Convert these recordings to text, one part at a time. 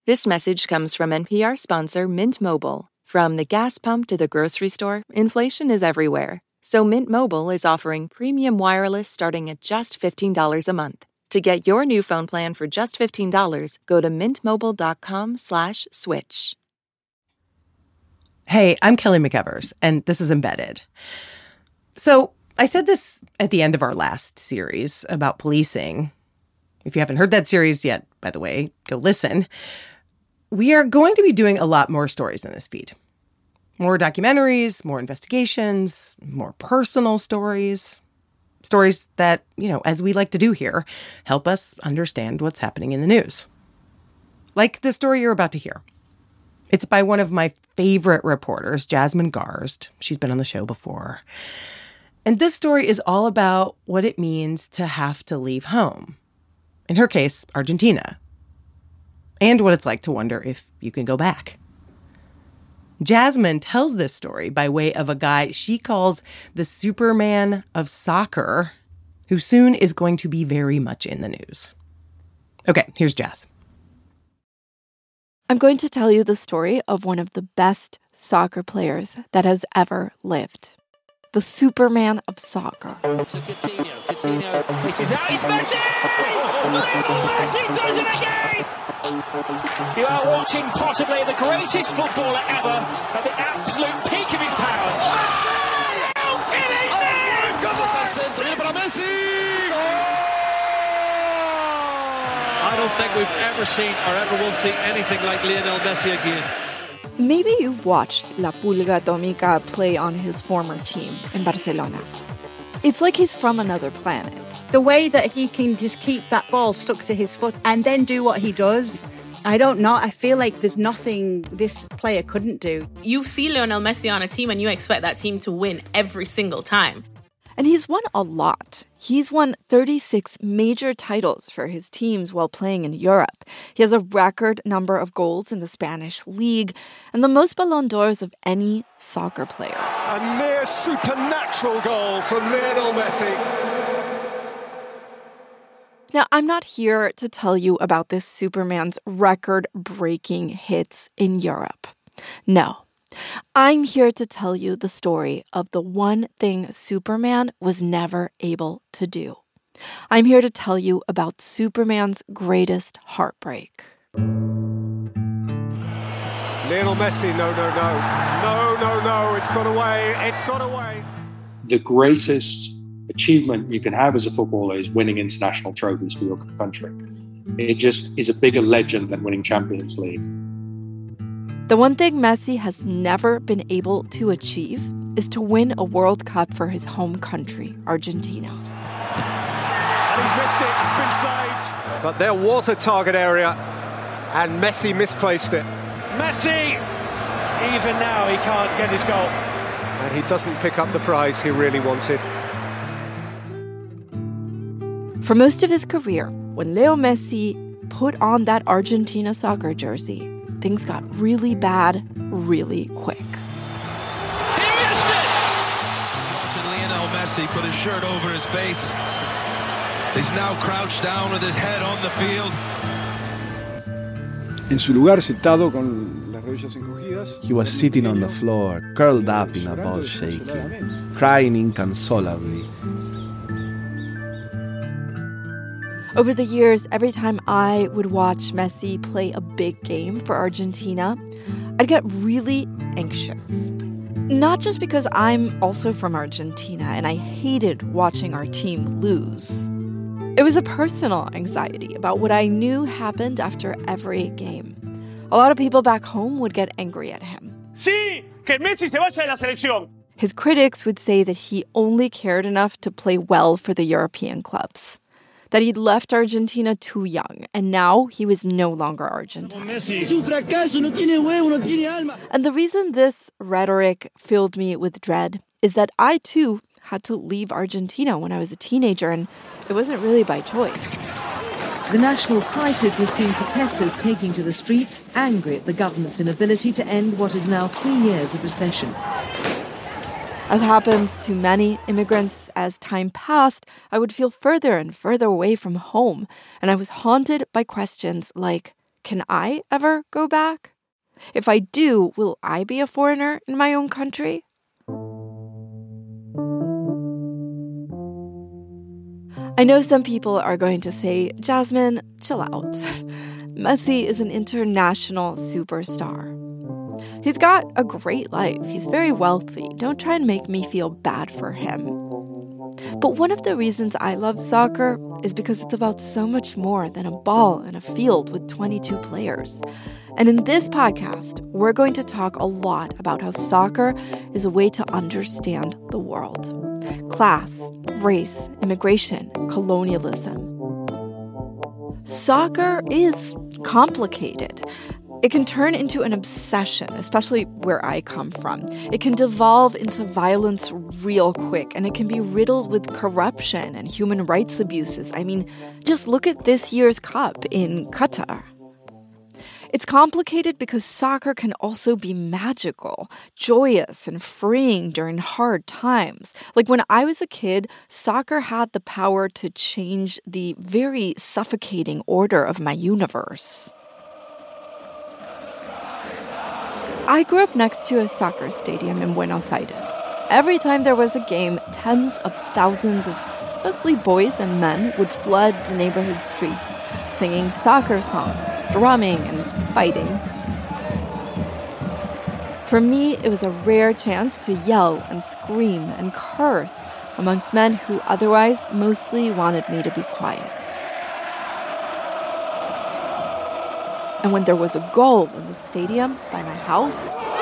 This message comes from NPR sponsor Mint Mobile. From the gas pump to the grocery store, inflation is everywhere. So Mint Mobile is offering premium wireless starting at just $15 a month. To get your new phone plan for just $15, go to mintmobile.com/switch. Hey, I'm Kelly McEvers, and this is Embedded. So I said this at the end of our last series about policing. If you haven't heard that series yet, by the way, go listen. We are going to be doing a lot more stories in this feed. More documentaries, more investigations, more personal stories. Stories that, as we like to do here, help us understand what's happening in the news. Like the story you're about to hear. It's by one of my favorite reporters, Jasmine Garsd. She's been on the show before. And this story is all about what it means to have to leave home. In her case, Argentina. And what it's like to wonder if you can go back. Jasmine tells this story by way of a guy she calls the Superman of soccer, who soon is going to be very much in the news. Okay, here's Jazz. I'm going to tell you the story of one of the best soccer players that has ever lived. The Superman of soccer. To Coutinho. This is out. It's Messi! Lionel Messi does it again! You are watching possibly the greatest footballer ever at the absolute peak of his powers. How can he I don't think we've ever seen or ever will see anything like Lionel Messi again. Maybe you've watched La Pulga Atómica play on his former team in Barcelona. It's like he's from another planet. The way that he can just keep that ball stuck to his foot and then do what he does, I don't know. I feel like there's nothing this player couldn't do. You see Lionel Messi on a team and you expect that team to win every single time. And he's won a lot. He's won 36 major titles for his teams while playing in Europe. He has a record number of goals in the Spanish league and the most Ballon d'Ors of any soccer player. A near supernatural goal from Lionel Messi. Now, I'm not here to tell you about this Superman's record-breaking hits in Europe. No. I'm here to tell you the story of the one thing Superman was never able to do. I'm here to tell you about Superman's greatest heartbreak. Lionel Messi, no. It's got away. The greatest achievement you can have as a footballer is winning international trophies for your country. It just is a bigger legend than winning Champions League. The one thing Messi has never been able to achieve is to win a World Cup for his home country, Argentina. And he's missed it. It's been saved. But there was a target area, and Messi misplaced it. Messi! Even now, he can't get his goal. And he doesn't pick up the prize he really wanted. For most of his career, when Leo Messi put on that Argentina soccer jersey, things got really bad really quick. He missed it! Watching Lionel Messi put his shirt over his face. He's now crouched down with his head on the field. En su lugar, sentado con las rodillas encogidas. He was sitting on the floor, curled up in a ball shaking, crying inconsolably. Over the years, every time I would watch Messi play a big game for Argentina, I'd get really anxious. Not just because I'm also from Argentina and I hated watching our team lose. It was a personal anxiety about what I knew happened after every game. A lot of people back home would get angry at him. Sí, que Messi se vaya de la selección. His critics would say that he only cared enough to play well for the European clubs, that he'd left Argentina too young, and now he was no longer Argentine. And the reason this rhetoric filled me with dread is that I, too, had to leave Argentina when I was a teenager, and it wasn't really by choice. The national crisis has seen protesters taking to the streets, angry at the government's inability to end what is now 3 years of recession. As happens to many immigrants, as time passed, I would feel further and further away from home, and I was haunted by questions like, can I ever go back? If I do, will I be a foreigner in my own country? I know some people are going to say, Jasmine, chill out. Messi is an international superstar. He's got a great life. He's very wealthy. Don't try and make me feel bad for him. But one of the reasons I love soccer is because it's about so much more than a ball and a field with 22 players. And in this podcast, we're going to talk a lot about how soccer is a way to understand the world. Class, race, immigration, colonialism. Soccer is complicated. It can turn into an obsession, especially where I come from. It can devolve into violence real quick, and it can be riddled with corruption and human rights abuses. I mean, just look at this year's cup in Qatar. It's complicated because soccer can also be magical, joyous, and freeing during hard times. Like when I was a kid, soccer had the power to change the very suffocating order of my universe. I grew up next to a soccer stadium in Buenos Aires. Every time there was a game, tens of thousands of mostly boys and men would flood the neighborhood streets, singing soccer songs, drumming, and fighting. For me, it was a rare chance to yell and scream and curse amongst men who otherwise mostly wanted me to be quiet. And when there was a goal in the stadium by my house,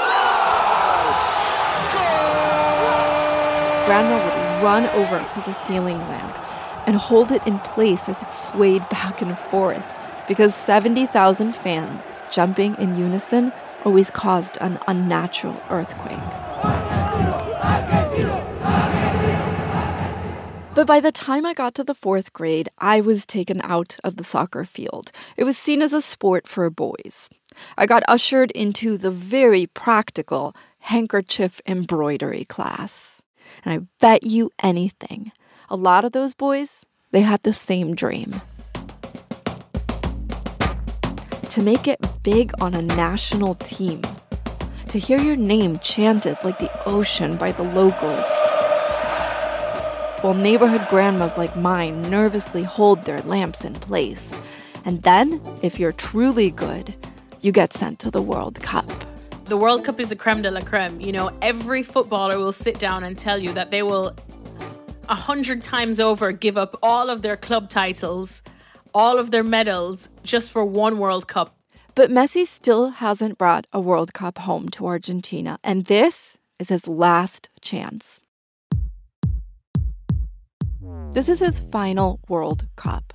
Grandma would run over to the ceiling lamp and hold it in place as it swayed back and forth, because 70,000 fans jumping in unison always caused an unnatural earthquake. But by the time I got to the 4th grade, I was taken out of the soccer field. It was seen as a sport for boys. I got ushered into the very practical handkerchief embroidery class. And I bet you anything, a lot of those boys, they had the same dream. To make it big on a national team. To hear your name chanted like the ocean by the locals. While neighborhood grandmas like mine nervously hold their lamps in place. And then, if you're truly good, you get sent to the World Cup. The World Cup is the creme de la creme. You know, every footballer will sit down and tell you that they will 100 times over give up all of their club titles, all of their medals, just for one World Cup. But Messi still hasn't brought a World Cup home to Argentina, and this is his last chance. This is his final World Cup.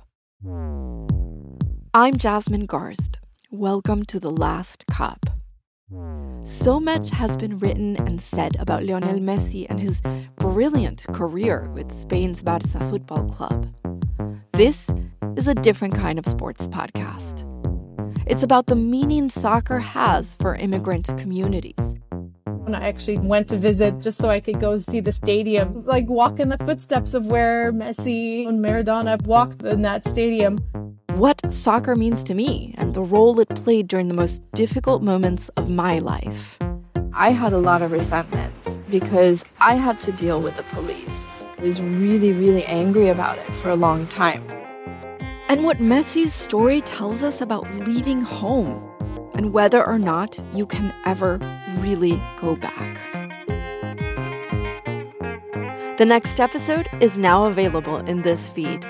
I'm Jasmine Garst. Welcome to The Last Cup. So much has been written and said about Lionel Messi and his brilliant career with Spain's Barça Football Club. This is a different kind of sports podcast. It's about the meaning soccer has for immigrant communities. And I actually went to visit just so I could go see the stadium, like walk in the footsteps of where Messi and Maradona walked in that stadium. What soccer means to me and the role it played during the most difficult moments of my life. I had a lot of resentment because I had to deal with the police. I was really, really angry about it for a long time. And what Messi's story tells us about leaving home and whether or not you can ever really go back. The next episode is now available in this feed.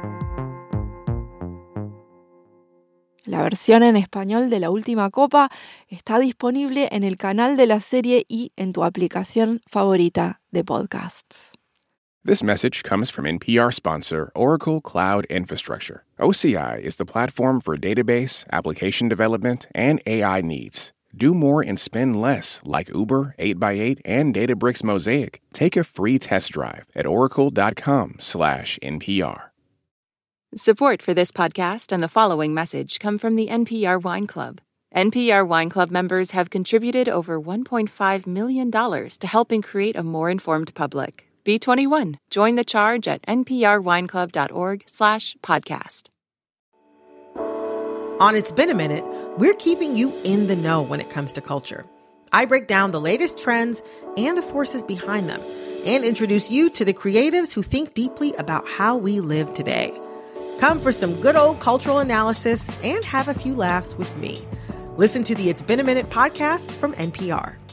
La versión en español de La Última Copa está disponible en el canal de la serie y en tu aplicación favorita de podcasts. This message comes from NPR sponsor Oracle Cloud Infrastructure. OCI is the platform for database, application development, and AI needs. Do more and spend less, like Uber, 8x8, and Databricks Mosaic. Take a free test drive at oracle.com/NPR. Support for this podcast and the following message come from the NPR Wine Club. NPR Wine Club members have contributed over $1.5 million to helping create a more informed public. Be 21. Join the charge at nprwineclub.org/podcast. On It's Been a Minute, we're keeping you in the know when it comes to culture. I break down the latest trends and the forces behind them, and introduce you to the creatives who think deeply about how we live today. Come for some good old cultural analysis and have a few laughs with me. Listen to the It's Been a Minute podcast from NPR.